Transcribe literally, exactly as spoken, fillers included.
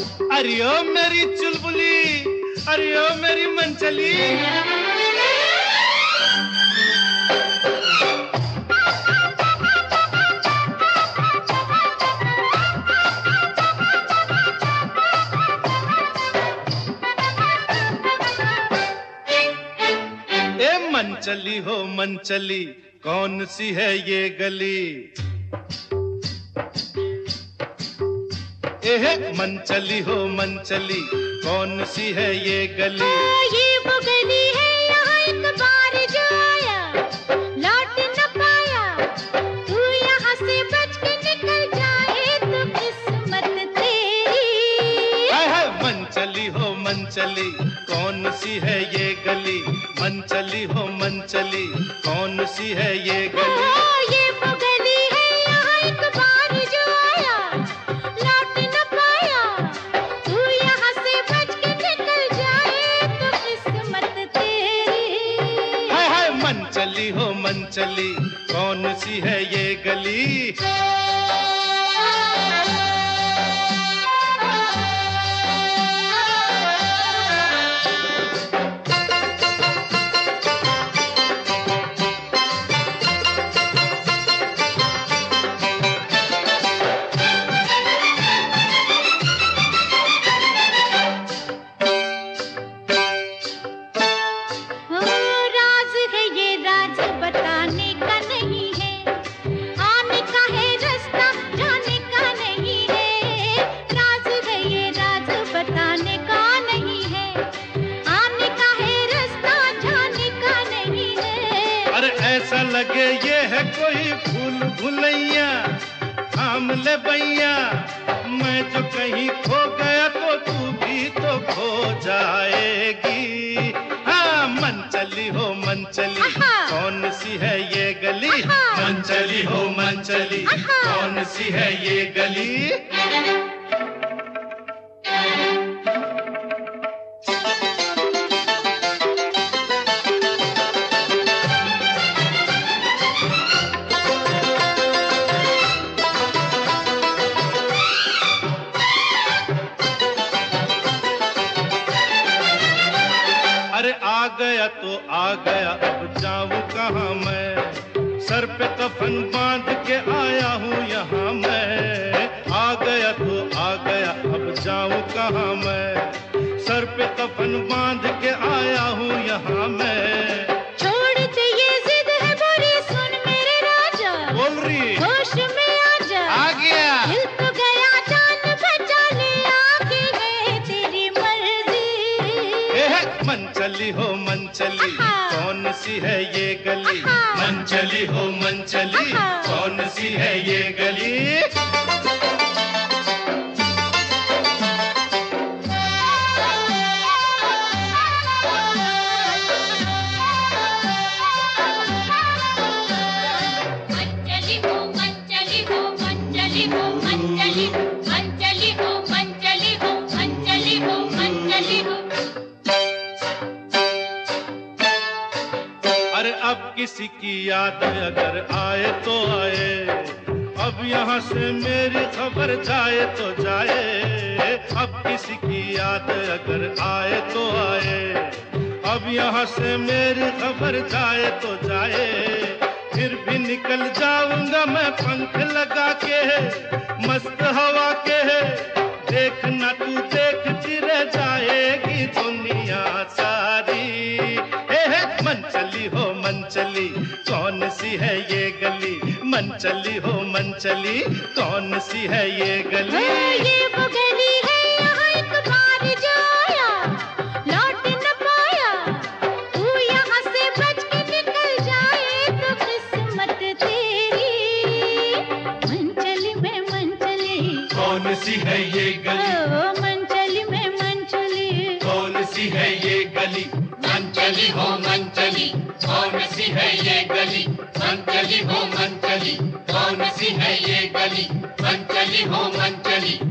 अरे ओ मेरी चुलबुली, अरे ओ मेरी मनचली। ए मनचली हो मनचली, कौन सी है ये गली? एह मनचली हो मनचली, कौन सी है ये गली? आ, ये वो गली है यहाँ एक बार जो आया लौट न पाया। तू यहाँ से बच के निकल जाए तो किस्मत तेरी। हाय हाय मनचली हो मनचली, कौन सी है ये गली? मनचली हो मनचली, कौन सी है ये गली? आ, ये वो गली है यहाँ एक बार जो आया लौट न पाया। तू यहाँ से बच के निकल जाए तो किस्मत तेरी। हाय हाय मनचली हो मनचली, कौन सी है ये गली? ऐसा लगे ये है कोई भूल भुलैया, थाम ले भैया। मैं जो कहीं खो गया तो तू भी तो खो जाएगी। हाँ मनचली हो मनचली, कौन सी है ये गली? मनचली हो मनचली, कौन सी है ये गली? अरे आ गया तो आ गया, अब जाऊं कहाँ मैं? सर पे कफन बांध के आया हूँ यहाँ मैं। आ गया तो आ गया, अब जाऊं कहाँ मैं? सर पे कफन बांध के आया हूँ यहाँ मैं। छोड़ दे ये जिद है बुरी, सुन मेरे राजा। बोल रही होश में आजा। आ गया। दिल तो गया जान बचा ले, आगे है तेरी मर्जी। एह मनचली हो मनचली, कौन सी है ये गली? मनचली हो मनचली, कौन सी है ये गली? अरे अब किसी की याद अगर आए तो आए, अब यहाँ से मेरी खबर जाए तो जाए। अब किसी की याद अगर आए तो आए, अब यहाँ से मेरी खबर जाए तो जाए। फिर भी निकल जाऊंगा मैं पंख लगा के, मस्त हवा के। देखना तू देखती रह जाएगी दुनिया सारी। मनचली हो मनचली, कौन सी है ये गली? मनचली हो मनचली, कौन सी है ये गली? ये वो गली है यहाँ एक बार जो आया लौट न पाया। तू यहाँ से बच के निकल जाए तो किस्मत तेरी। मनचली में मनचली, कौन सी है ये गली? ओ मनचली में मनचली, कौन सी है ये गली? मनचली हो मनचली, कौन सी है ये गली? मनचली हो मनचली, कौन सी है ये गली? मनचली हो मनचली।